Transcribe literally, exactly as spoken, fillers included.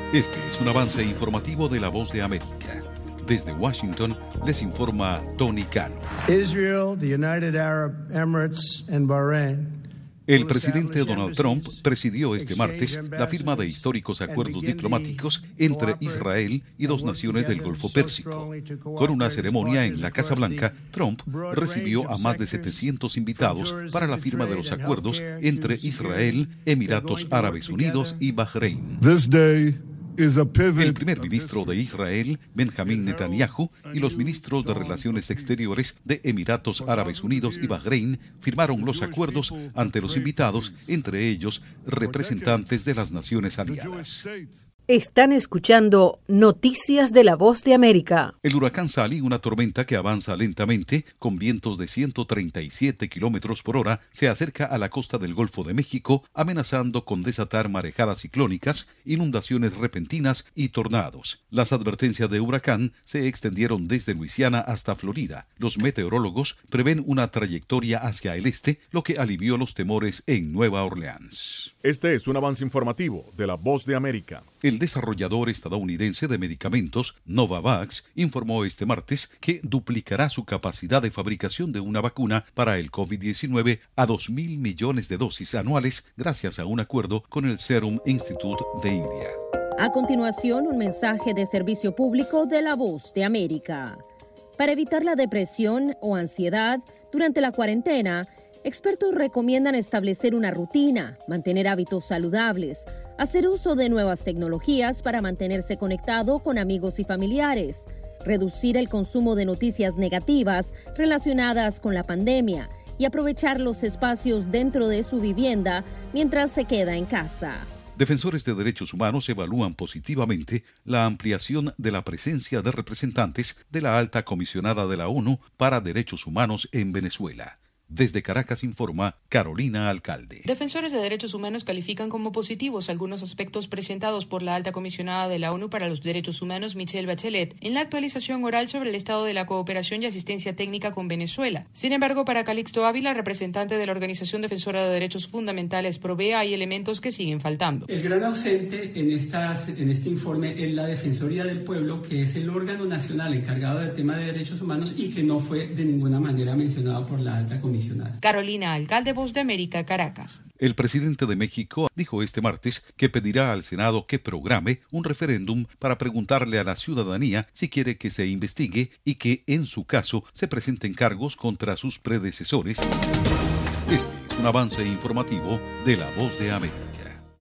Este es un avance informativo de La Voz de América. Desde Washington les informa Tony Cano. Israel, the United Arab Emirates and Bahrain. El presidente Donald Trump presidió este martes la firma de históricos acuerdos diplomáticos entre Israel y dos naciones del Golfo Pérsico. Con una ceremonia en la Casa Blanca, Trump recibió a más de setecientos invitados para la firma de los acuerdos entre Israel, Emiratos Árabes Unidos y Bahrein. El primer ministro de Israel, Benjamín Netanyahu, y los ministros de Relaciones Exteriores de Emiratos Árabes Unidos y Bahrein firmaron los acuerdos ante los invitados, entre ellos representantes de las naciones aliadas. Están escuchando Noticias de La Voz de América. El huracán Sally, una tormenta que avanza lentamente con vientos de ciento treinta y siete kilómetros por hora, se acerca a la costa del Golfo de México, amenazando con desatar marejadas ciclónicas, inundaciones repentinas y tornados. Las advertencias de huracán se extendieron desde Luisiana hasta Florida. Los meteorólogos prevén una trayectoria hacia el este, lo que alivió los temores en Nueva Orleans. Este es un avance informativo de La Voz de América. El desarrollador estadounidense de medicamentos, Novavax, informó este martes que duplicará su capacidad de fabricación de una vacuna para el COVID diecinueve a dos mil millones de dosis anuales gracias a un acuerdo con el Serum Institute de India. A continuación, un mensaje de servicio público de La Voz de América. Para evitar la depresión o ansiedad durante la cuarentena, expertos recomiendan establecer una rutina, mantener hábitos saludables, hacer uso de nuevas tecnologías para mantenerse conectado con amigos y familiares, reducir el consumo de noticias negativas relacionadas con la pandemia y aprovechar los espacios dentro de su vivienda mientras se queda en casa. Defensores de derechos humanos evalúan positivamente la ampliación de la presencia de representantes de la alta comisionada de la ONU para Derechos Humanos en Venezuela. Desde Caracas informa Carolina Alcalde. Defensores de derechos humanos califican como positivos algunos aspectos presentados por la alta comisionada de la ONU para los Derechos Humanos, Michelle Bachelet, en la actualización oral sobre el estado de la cooperación y asistencia técnica con Venezuela. Sin embargo, para Calixto Ávila, representante de la Organización Defensora de Derechos Fundamentales Provea, hay elementos que siguen faltando. El gran ausente en, estas, en este informe es la Defensoría del Pueblo, que es el órgano nacional encargado del tema de derechos humanos y que no fue de ninguna manera mencionado por la alta comisionada. Carolina Alcalde, Voz de América, Caracas. El presidente de México dijo este martes que pedirá al Senado que programe un referéndum para preguntarle a la ciudadanía si quiere que se investigue y que, en su caso, se presenten cargos contra sus predecesores. Este es un avance informativo de La Voz de América.